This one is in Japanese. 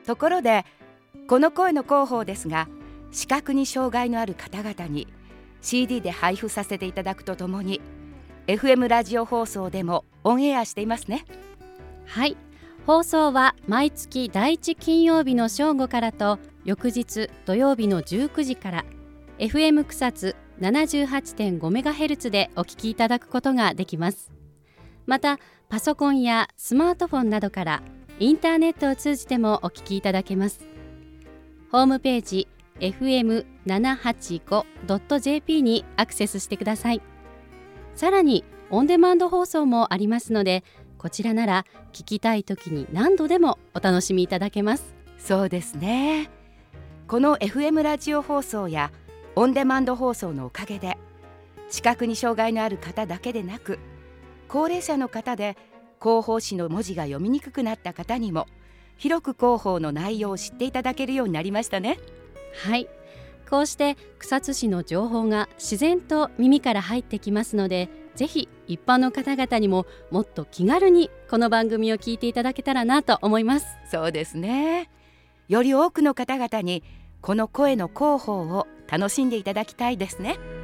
ところでこの声の広報ですが、視覚に障害のある方々に CD で配布させていただくとともに FM ラジオ放送でもオンエアしていますね。 はい、放送は毎月第1金曜日の正午からと翌日土曜日の19時から FM 草津 78.5MHz でお聞きいただくことができます。またパソコンやスマートフォンなどからインターネットを通じてもお聞きいただけます。ホームページ fm785.jp にアクセスしてください。さらにオンデマンド放送もありますので、こちらなら聞きたい時に何度でもお楽しみいただけます。 そうですね。この FM ラジオ放送やオンデマンド放送のおかげで、視覚に障害のある方だけでなく、高齢者の方で広報誌の文字が読みにくくなった方にも広く広報の内容を知っていただけるようになりましたね。 はい、こうして草津市の情報が自然と耳から入ってきますので、ぜひ一般の方々にももっと気軽にこの番組を聞いていただけたらなと思います。 そうですね。より多くの方々にこの声の広報を楽しんでいただきたいですね。